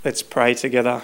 Let's pray together.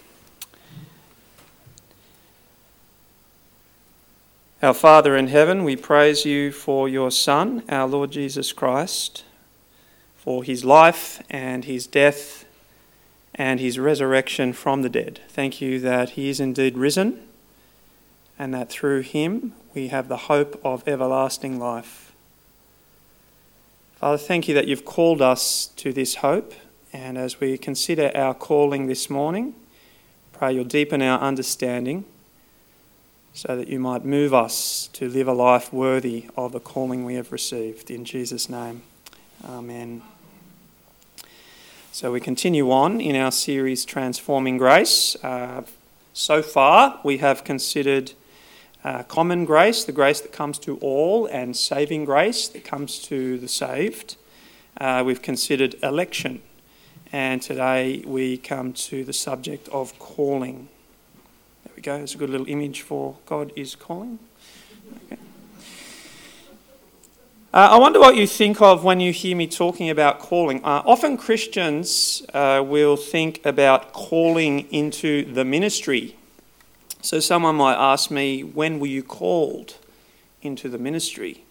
Our Father in heaven, we praise you for your Son, our Lord Jesus Christ, for his life and his death and his resurrection from the dead. Thank you that he is indeed risen and that through him we have the hope of everlasting life. Father, thank you that you've called us to this hope. And as we consider our calling this morning, pray you'll deepen our understanding so that you might move us to live a life worthy of the calling we have received. In Jesus' name, amen. So we continue on in our series Transforming Grace. So far we have considered common grace, the grace that comes to all, and saving grace that comes to the saved. We've considered election. And today we come to the subject of calling. There we go. There's a good little image for God is calling. Okay. I wonder what you think of when you hear me talking about calling. Often Christians will think about calling into the ministry. So someone might ask me, when were you called into the ministry?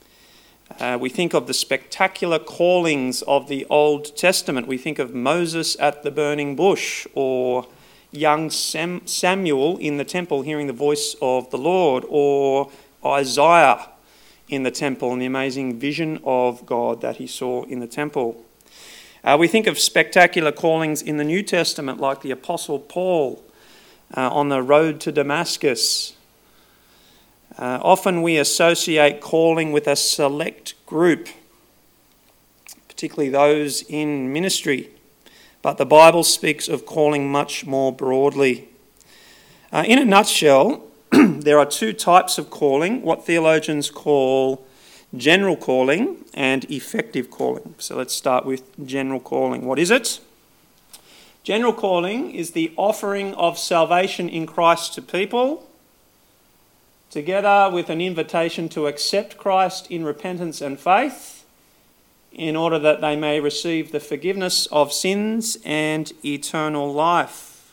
We think of the spectacular callings of the Old Testament. We think of Moses at the burning bush, or young Samuel in the temple hearing the voice of the Lord, or Isaiah in the temple and the amazing vision of God that he saw in the temple. We think of spectacular callings in the New Testament, like the Apostle Paul on the road to Damascus. Often we associate calling with a select group, particularly those in ministry, but the Bible speaks of calling much more broadly. In a nutshell, there are two types of calling, what theologians call general calling and effective calling. So let's start with general calling. What is it? General calling is the offering of salvation in Christ to people, together with an invitation to accept Christ in repentance and faith, in order that they may receive the forgiveness of sins and eternal life.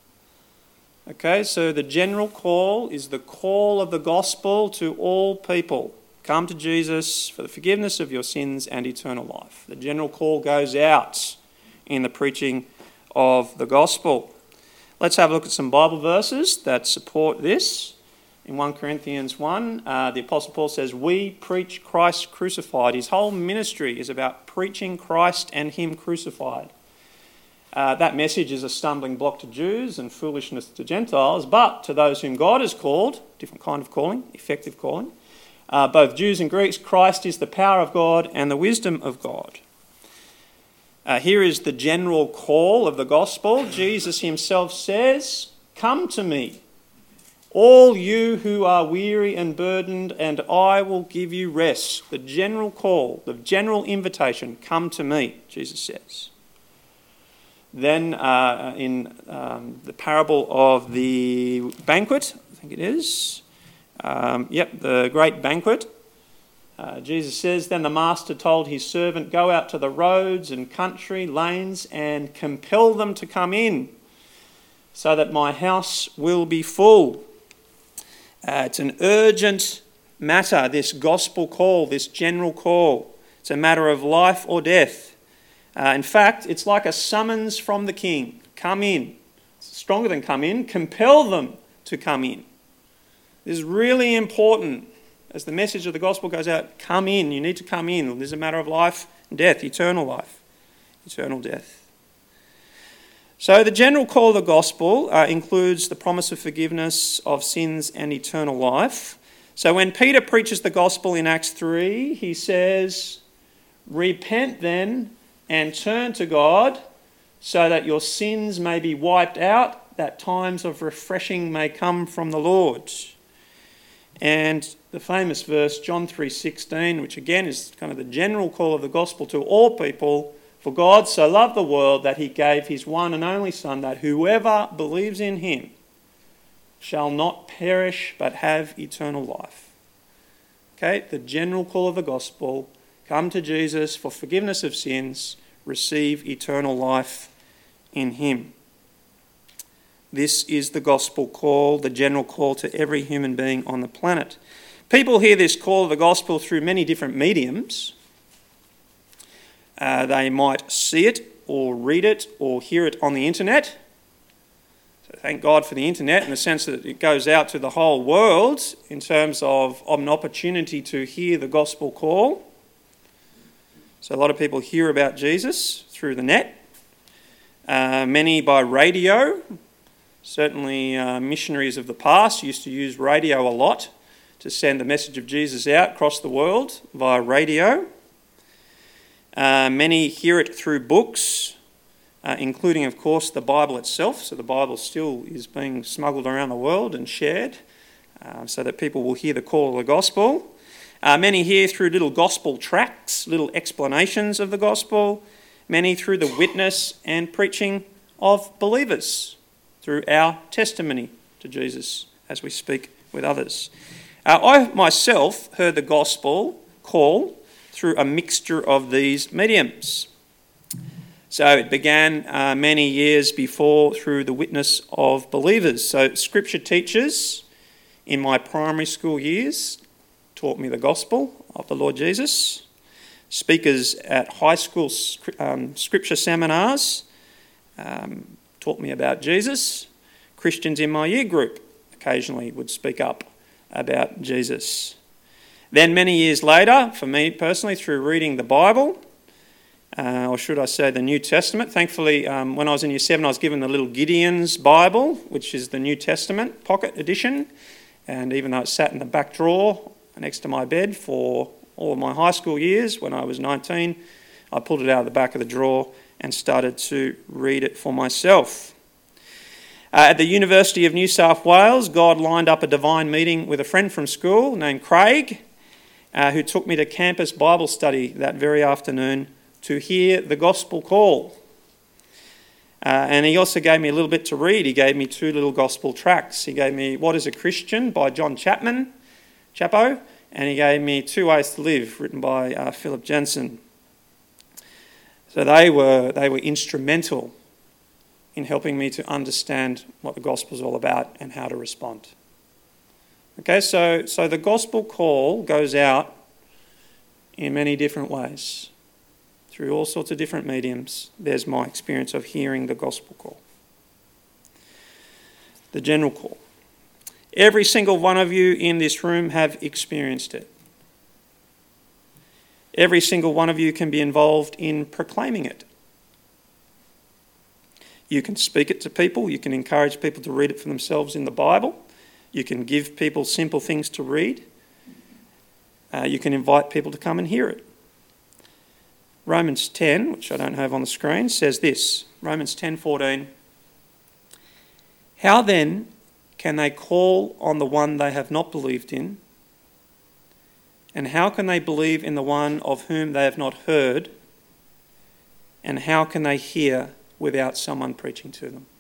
Okay, so the general call is the call of the gospel to all people. Come to Jesus for the forgiveness of your sins and eternal life. The general call goes out in the preaching of the gospel. Let's have a look at some Bible verses that support this. In 1 Corinthians 1, the Apostle Paul says, we preach Christ crucified. His whole ministry is about preaching Christ and him crucified. That message is a stumbling block to Jews and foolishness to Gentiles, but to those whom God has called, different kind of calling, effective calling, both Jews and Greeks, Christ is the power of God and the wisdom of God. Here is the general call of the gospel. Jesus himself says, come to me, all you who are weary and burdened, and I will give you rest. The general call, the general invitation, come to me, Jesus says. Then in the parable of the banquet, I think it is, the great banquet, Jesus says, then the master told his servant, go out to the roads and country lanes and compel them to come in, so that my house will be full. It's an urgent matter, this gospel call, this general call. It's a matter of life or death. In fact, it's like a summons from the king. Come in. It's stronger than come in. Compel them to come in. This is really important. As the message of the gospel goes out, come in. You need to come in. This is a matter of life and death, eternal life, eternal death. So the general call of the gospel includes the promise of forgiveness of sins and eternal life. So when Peter preaches the gospel in Acts 3, he says, repent then and turn to God so that your sins may be wiped out, that times of refreshing may come from the Lord. And the famous verse, John 3:16, which again is kind of the general call of the gospel to all people, for God so loved the world that he gave his one and only Son, that whoever believes in him shall not perish but have eternal life. Okay, the general call of the gospel, come to Jesus for forgiveness of sins, receive eternal life in him. This is the gospel call, the general call to every human being on the planet. People hear this call of the gospel through many different mediums. They might see it or read it or hear it on the internet. So thank God for the internet in the sense that it goes out to the whole world in terms of an opportunity to hear the gospel call. So a lot of people hear about Jesus through the net. Many by radio. Certainly missionaries of the past used to use radio a lot to send the message of Jesus out across the world via radio. Many hear it through books, including, of course, the Bible itself. So the Bible still is being smuggled around the world and shared so that people will hear the call of the gospel. Many hear through little gospel tracts, little explanations of the gospel. Many through the witness and preaching of believers, through our testimony to Jesus as we speak with others. I myself heard the gospel call through a mixture of these mediums. So it began many years before through the witness of believers. So scripture teachers in my primary school years taught me the gospel of the Lord Jesus. Speakers at high school scripture seminars taught me about Jesus. Christians in my year group occasionally would speak up about Jesus. Then many years later, for me personally, through reading the Bible, or should I say the New Testament. Thankfully, when I was in year 7, I was given the little Gideon's Bible, which is the New Testament pocket edition. And even though it sat in the back drawer next to my bed for all of my high school years, when I was 19, I pulled it out of the back of the drawer and started to read it for myself. At the University of New South Wales, God lined up a divine meeting with a friend from school named Craig, who took me to campus Bible study that very afternoon to hear the gospel call. And he also gave me a little bit to read. He gave me 2 little gospel tracts. He gave me What is a Christian by John Chapo, and he gave me 2 Ways to Live, written by Philip Jensen. So they were instrumental in helping me to understand what the gospel is all about and how to respond. Okay, so the gospel call goes out in many different ways. Through all sorts of different mediums, there's my experience of hearing the gospel call. The general call. Every single one of you in this room have experienced it. Every single one of you can be involved in proclaiming it. You can speak it to people. You can encourage people to read it for themselves in the Bible. You can give people simple things to read. You can invite people to come and hear it. Romans 10, which I don't have on the screen, says this. Romans 10:14. How then can they call on the one they have not believed in? And how can they believe in the one of whom they have not heard? And how can they hear without someone preaching to them?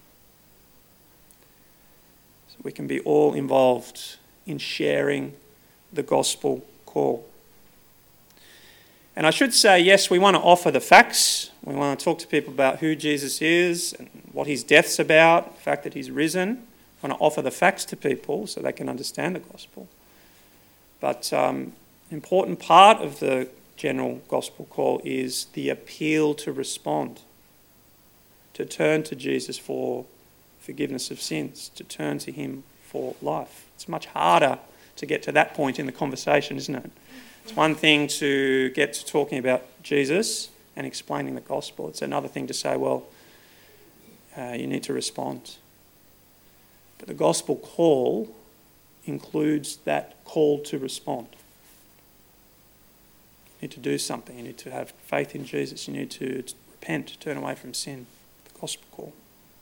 So we can be all involved in sharing the gospel call. And I should say, yes, we want to offer the facts. We want to talk to people about who Jesus is and what his death's about, the fact that he's risen. We want to offer the facts to people so they can understand the gospel. But an important part of the general gospel call is the appeal to respond, to turn to Jesus for forgiveness of sins, to turn to him for life. It's much harder to get to that point in the conversation, isn't it? It's one thing to get to talking about Jesus and explaining the gospel. It's another thing to say, well, you need to respond. But the gospel call includes that call to respond. You need to do something. You need to have faith in Jesus. You need to repent, turn away from sin. The gospel call.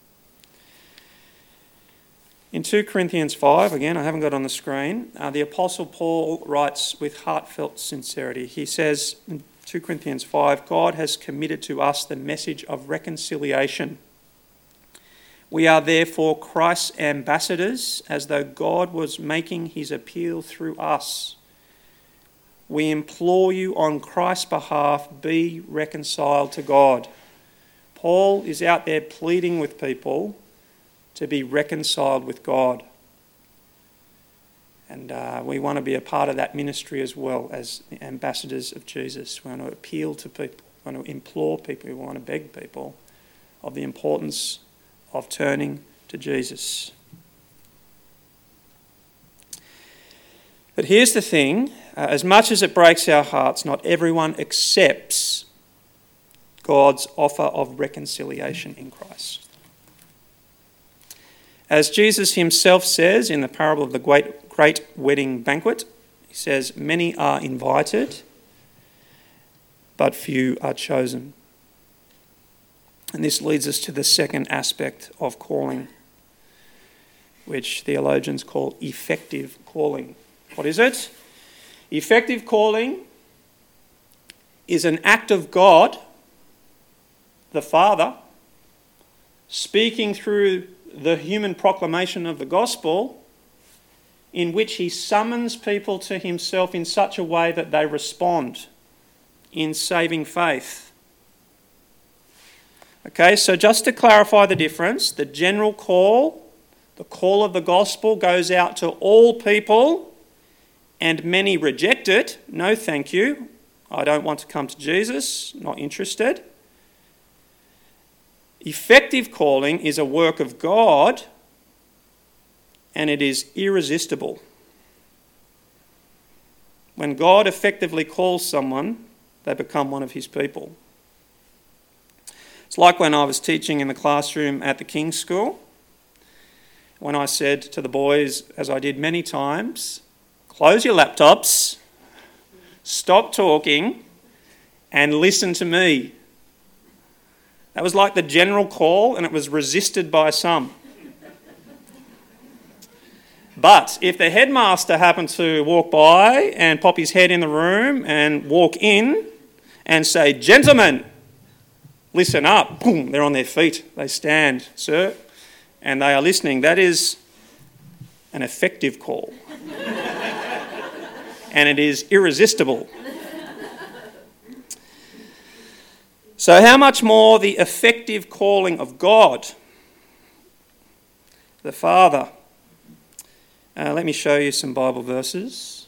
In 2 Corinthians 5, again, I haven't got it on the screen, the Apostle Paul writes with heartfelt sincerity. He says in 2 Corinthians 5, God has committed to us the message of reconciliation. We are therefore Christ's ambassadors, as though God was making his appeal through us. We implore you on Christ's behalf, be reconciled to God. Paul is out there pleading with people to be reconciled with God. And we want to be a part of that ministry as well as ambassadors of Jesus. We want to appeal to people, we want to implore people, we want to beg people of the importance of turning to Jesus. But here's the thing, as much as it breaks our hearts, not everyone accepts God's offer of reconciliation in Christ. As Jesus himself says in the parable of the great wedding banquet, he says, many are invited, but few are chosen. And this leads us to the second aspect of calling, which theologians call effective calling. What is it? Effective calling is an act of God, the Father, speaking through the human proclamation of the gospel, in which he summons people to himself in such a way that they respond in saving faith. Okay, so just to clarify the difference, the general call, the call of the gospel, goes out to all people, and many reject it. No, thank you. I don't want to come to Jesus. Not interested. Effective calling is a work of God, and it is irresistible. When God effectively calls someone, they become one of his people. It's like when I was teaching in the classroom at the King's School, when I said to the boys, as I did many times, close your laptops, stop talking, and listen to me. That was like the general call, and it was resisted by some. But if the headmaster happened to walk by and pop his head in the room and walk in and say, "Gentlemen, listen up," boom, they're on their feet. They stand, "Sir," and they are listening. That is an effective call. And it is irresistible. So how much more the effective calling of God, the Father? Let me show you some Bible verses.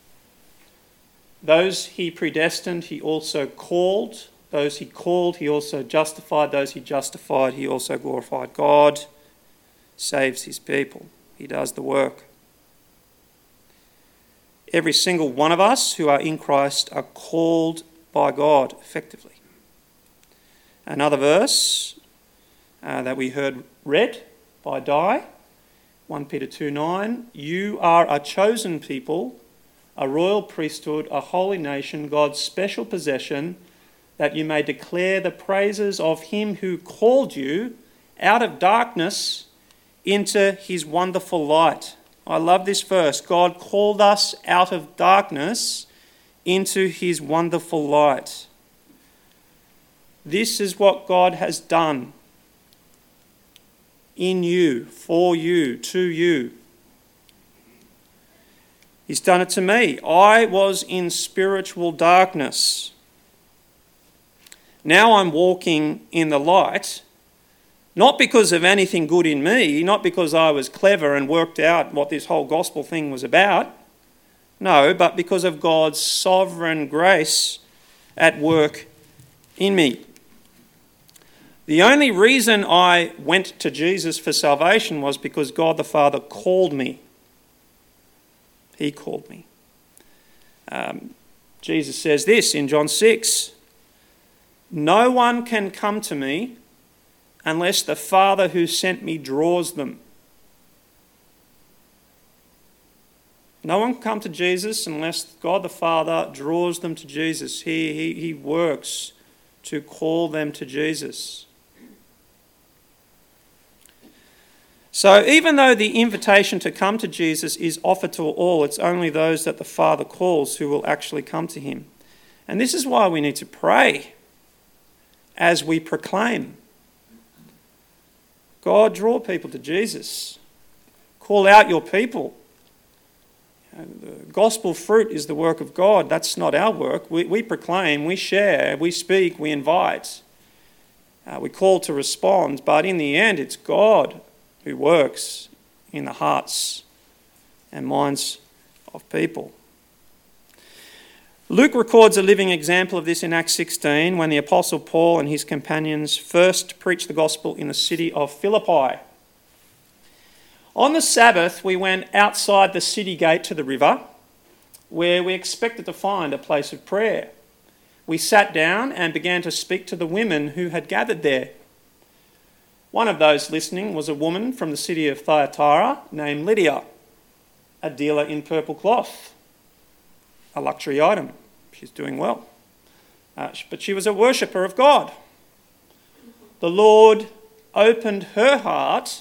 Those he predestined, he also called. Those he called, he also justified. Those he justified, he also glorified. God saves his people. He does the work. Every single one of us who are in Christ are called by God effectively. Another verse that we heard read by Di, 1 Peter 2:9, you are a chosen people, a royal priesthood, a holy nation, God's special possession, that you may declare the praises of him who called you out of darkness into his wonderful light. I love this verse. God called us out of darkness into his wonderful light. This is what God has done in you, for you, to you. He's done it to me. I was in spiritual darkness. Now I'm walking in the light, not because of anything good in me, not because I was clever and worked out what this whole gospel thing was about. No, but because of God's sovereign grace at work in me. The only reason I went to Jesus for salvation was because God the Father called me. He called me. Jesus says this in John 6, no one can come to me unless the Father who sent me draws them. No one can come to Jesus unless God the Father draws them to Jesus. He works to call them to Jesus. So even though the invitation to come to Jesus is offered to all, it's only those that the Father calls who will actually come to him. And this is why we need to pray as we proclaim. God, draw people to Jesus. Call out your people. The gospel fruit is the work of God. That's not our work. We proclaim, we share, we speak, we invite. We're called to respond, but in the end, it's God who works in the hearts and minds of people. Luke records a living example of this in Acts 16 when the Apostle Paul and his companions first preached the gospel in the city of Philippi. On the Sabbath, we went outside the city gate to the river, where we expected to find a place of prayer. We sat down and began to speak to the women who had gathered there. One of those listening was a woman from the city of Thyatira named Lydia, a dealer in purple cloth, a luxury item. She's doing well. But she was a worshipper of God. The Lord opened her heart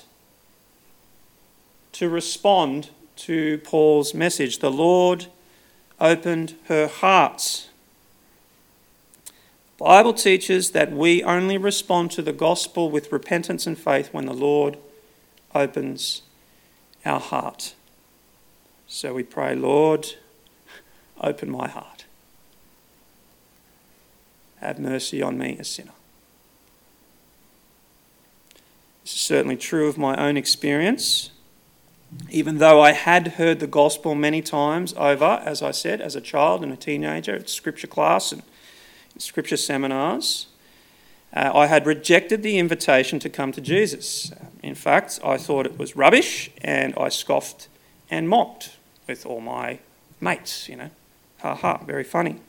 to respond to Paul's message. The Lord opened her heart. The Bible teaches that we only respond to the gospel with repentance and faith when the Lord opens our heart. So we pray, Lord, open my heart. Have mercy on me, a sinner. This is certainly true of my own experience. Even though I had heard the gospel many times over, as I said, as a child and a teenager at scripture class and scripture seminars, I had rejected the invitation to come to Jesus. In fact, I thought it was rubbish and I scoffed and mocked with all my mates, Ha ha, very funny.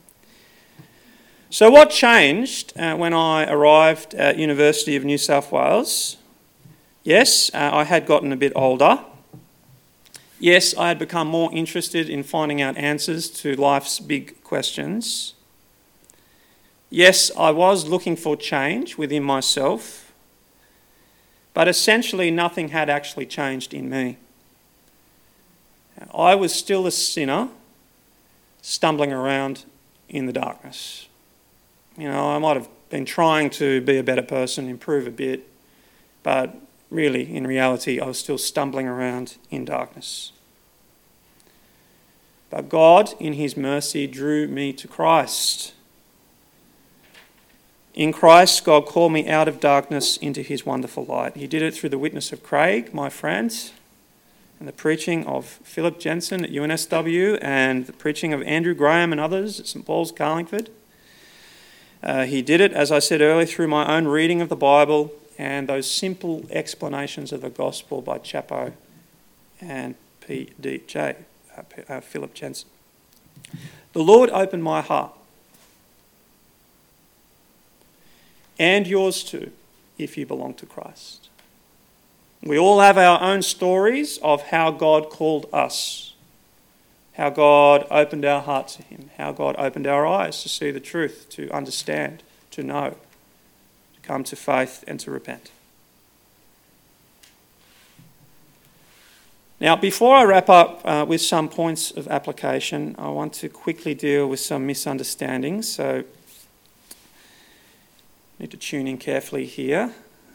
So what changed when I arrived at University of New South Wales? Yes, I had gotten a bit older. Yes, I had become more interested in finding out answers to life's big questions. Yes, I was looking for change within myself, but essentially nothing had actually changed in me. I was still a sinner, stumbling around in the darkness. I might have been trying to be a better person, improve a bit, but really, in reality, I was still stumbling around in darkness. But God, in his mercy, drew me to Christ. In Christ, God called me out of darkness into his wonderful light. He did it through the witness of Craig, my friend, and the preaching of Philip Jensen at UNSW, and the preaching of Andrew Graham and others at St Paul's, Carlingford. He did it, as I said earlier, through my own reading of the Bible and those simple explanations of the gospel by Chapo and PDJ, Philip Jensen. The Lord opened my heart, and yours too, if you belong to Christ. We all have our own stories of how God called us, how God opened our heart to him, how God opened our eyes to see the truth, to understand, to know, to come to faith and to repent. Now, before I wrap up with some points of application, I want to quickly deal with some misunderstandings. So, I need to tune in carefully here.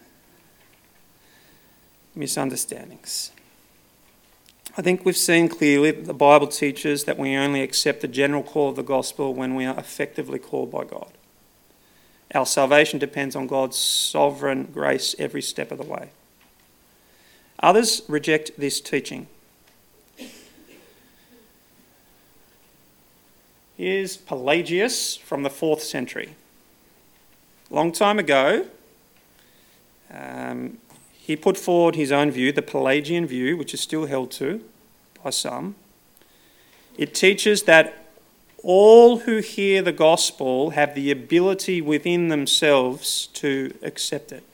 Misunderstandings. I think we've seen clearly that the Bible teaches that we only accept the general call of the gospel when we are effectively called by God. Our salvation depends on God's sovereign grace every step of the way. Others reject this teaching. Here's Pelagius from the 4th century. A long time ago, he put forward his own view, the Pelagian view, which is still held to by some. It teaches that all who hear the gospel have the ability within themselves to accept it.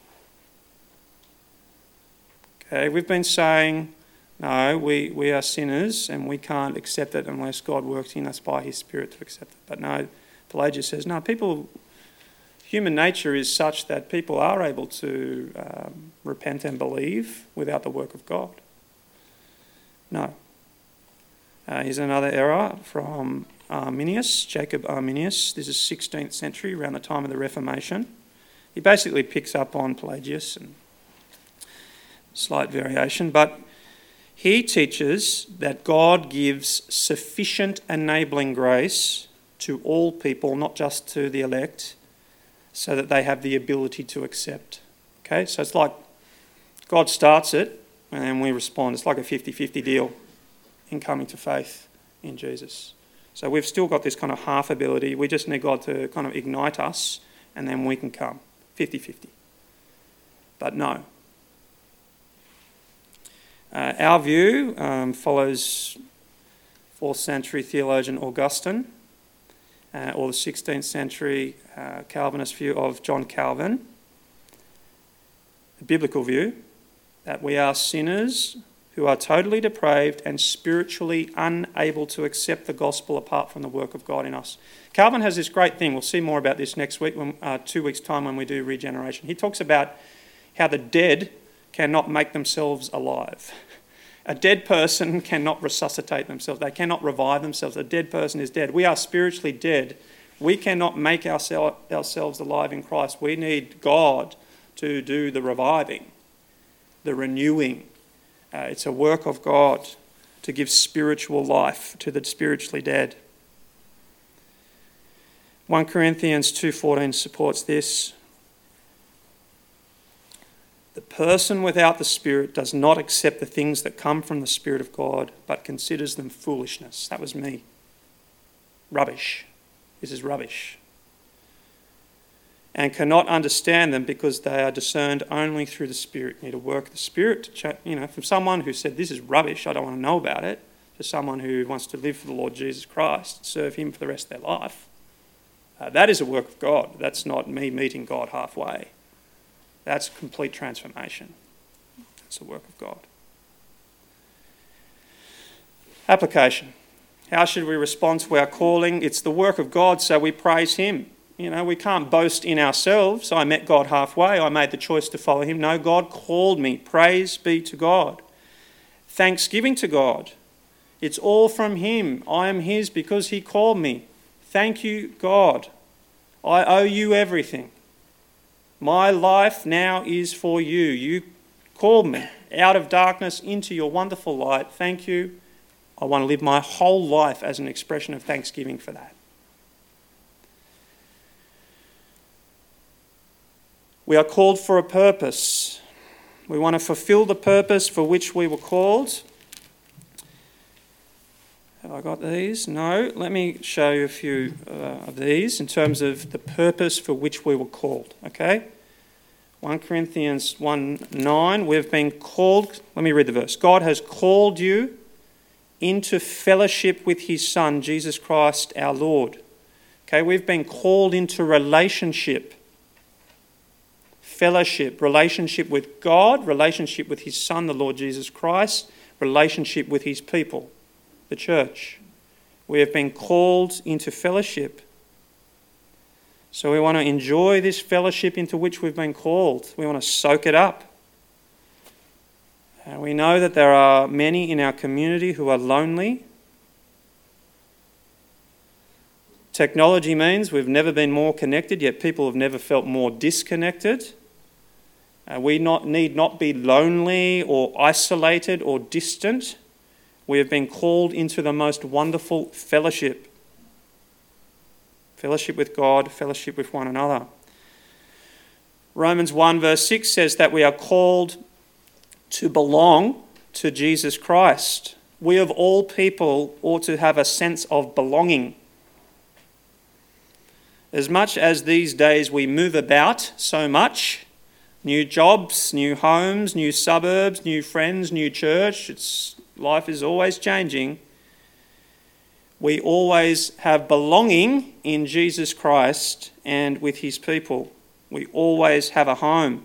Okay, we've been saying, no, we are sinners and we can't accept it unless God works in us by his Spirit to accept it. But no, Pelagius says, no, human nature is such that people are able to repent and believe without the work of God. No. Here's another error from Arminius, Jacob Arminius. This is 16th century, around the time of the Reformation. He basically picks up on Pelagius and slight variation, but he teaches that God gives sufficient enabling grace to all people, not just to the elect, so that they have the ability to accept. Okay, so it's like God starts it and then we respond. It's like a 50-50 deal in coming to faith in Jesus. So we've still got this kind of half ability. We just need God to kind of ignite us and then we can come. 50-50. But no. Our view follows 4th century theologian Augustine, or the 16th century Calvinist view of John Calvin. The biblical view that we are sinners who are totally depraved and spiritually unable to accept the gospel apart from the work of God in us. Calvin has this great thing. We'll see more about this next week, 2 weeks' time when we do regeneration. He talks about how the dead cannot make themselves alive. A dead person cannot resuscitate themselves. They cannot revive themselves. A dead person is dead. We are spiritually dead. We cannot make ourselves alive in Christ. We need God to do the reviving, the renewing. It's a work of God to give spiritual life to the spiritually dead. 1 Corinthians 2:14 supports this. The person without the Spirit does not accept the things that come from the Spirit of God, but considers them foolishness. That was me. Rubbish. This is rubbish. And cannot understand them because they are discerned only through the Spirit. You need to work the Spirit to from someone who said, this is rubbish, I don't want to know about it, to someone who wants to live for the Lord Jesus Christ, serve him for the rest of their life. That is a work of God. That's not me meeting God halfway. That's complete transformation. That's the work of God. Application. How should we respond to our calling? It's the work of God, so we praise him. We can't boast in ourselves. I met God halfway. I made the choice to follow him. No, God called me. Praise be to God. Thanksgiving to God. It's all from him. I am his because he called me. Thank you, God. I owe you everything. My life now is for you. You called me out of darkness into your wonderful light. Thank you. I want to live my whole life as an expression of thanksgiving for that. We are called for a purpose. We want to fulfill the purpose for which we were called. Have I got these? No. Let me show you a few of these in terms of the purpose for which we were called. Okay? 1 Corinthians 1:9, we've been called, let me read the verse. God has called you into fellowship with his Son, Jesus Christ our Lord. Okay, we've been called into relationship. Fellowship, relationship with God, relationship with his Son, the Lord Jesus Christ, relationship with his people, the church. We have been called into fellowship. So we want to enjoy this fellowship into which we've been called. We want to soak it up. We know that there are many in our community who are lonely. Technology means we've never been more connected, yet people have never felt more disconnected. We need not be lonely or isolated or distant. We have been called into the most wonderful fellowship. Fellowship with God, fellowship with one another. Romans 1 verse 6 says that we are called to belong to Jesus Christ. We of all people ought to have a sense of belonging. As much as these days we move about so much, new jobs, new homes, new suburbs, new friends, new church, life is always changing. We always have belonging in Jesus Christ and with his people. We always have a home.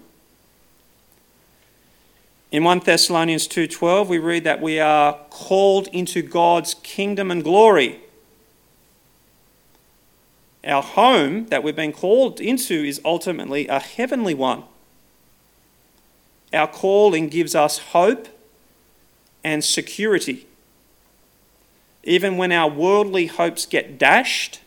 In 1 Thessalonians 2:12, we read that we are called into God's kingdom and glory. Our home that we've been called into is ultimately a heavenly one. Our calling gives us hope and security. Even when our worldly hopes get dashed,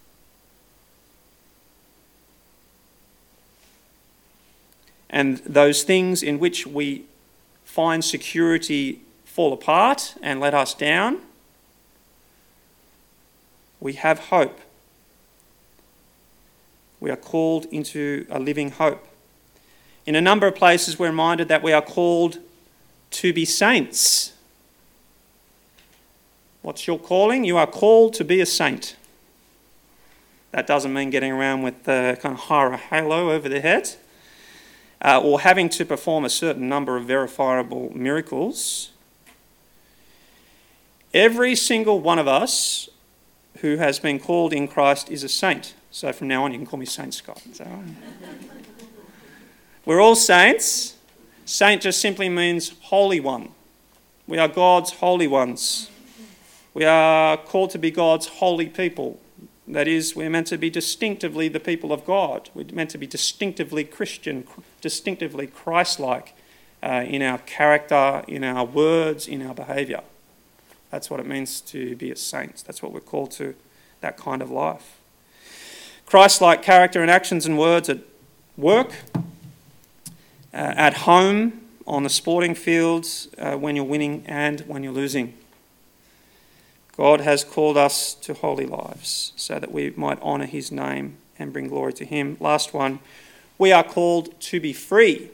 and those things in which we find security fall apart and let us down, we have hope. We are called into a living hope. In a number of places, we're reminded that we are called to be saints. What's your calling? You are called to be a saint. That doesn't mean getting around with the kind of horror halo over the head or having to perform a certain number of verifiable miracles. Every single one of us who has been called in Christ is a saint. So from now on, you can call me Saint Scott. So, we're all saints. Saint just simply means holy one. We are God's holy ones. We are called to be God's holy people. That is, we're meant to be distinctively the people of God. We're meant to be distinctively Christian, distinctively Christ-like in our character, in our words, in our behaviour. That's what it means to be a saint. That's what we're called to, that kind of life. Christ-like character and actions and words at work, at home, on the sporting fields, when you're winning and when you're losing. God has called us to holy lives so that we might honour his name and bring glory to him. Last one, we are called to be free.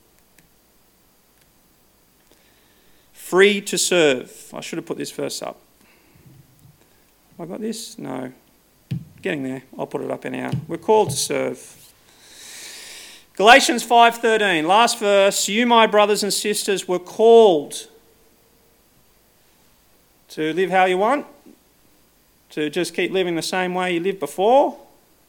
Free to serve. I should have put this verse up. Have I got this? No. Getting there. I'll put it up anyhow. We're called to serve. Galatians 5:13, last verse. You, my brothers and sisters, were called to live how you want, to just keep living the same way you lived before.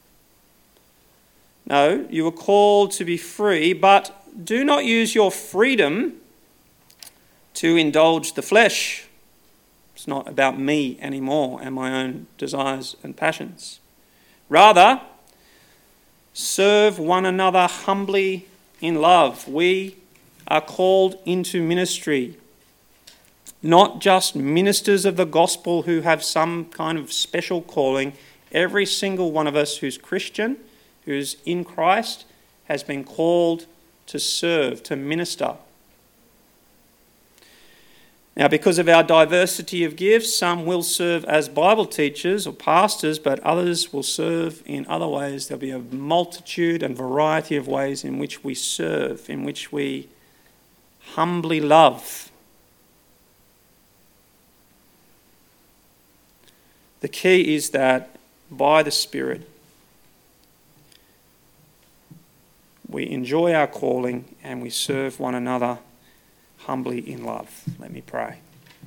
No, you were called to be free, but do not use your freedom to indulge the flesh. It's not about me anymore and my own desires and passions. Rather, serve one another humbly in love. We are called into ministry. Not just ministers of the gospel who have some kind of special calling. Every single one of us who's Christian, who's in Christ, has been called to serve, to minister. Now, because of our diversity of gifts, some will serve as Bible teachers or pastors, but others will serve in other ways. There'll be a multitude and variety of ways in which we serve, in which we humbly love. The key is that by the Spirit, we enjoy our calling and we serve one another humbly in love. Let me pray.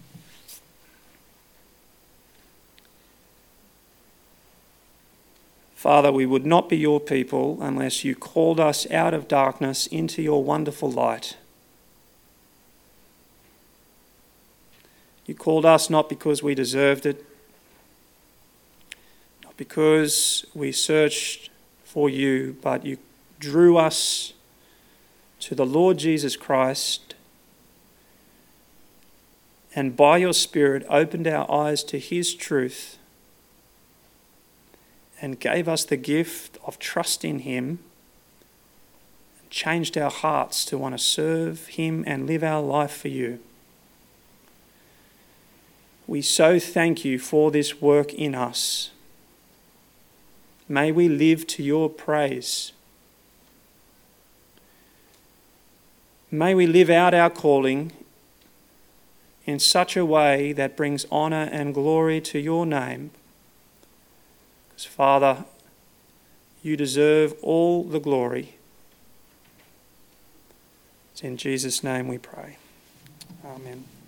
Father, we would not be your people unless you called us out of darkness into your wonderful light. You called us not because we deserved it, not because we searched for you, but you drew us to the Lord Jesus Christ, and by your Spirit opened our eyes to his truth and gave us the gift of trust in him, and changed our hearts to want to serve him and live our life for you. We so thank you for this work in us. May we live to your praise. May we live out our calling in such a way that brings honour and glory to your name. Because, Father, you deserve all the glory. It's in Jesus' name we pray. Amen.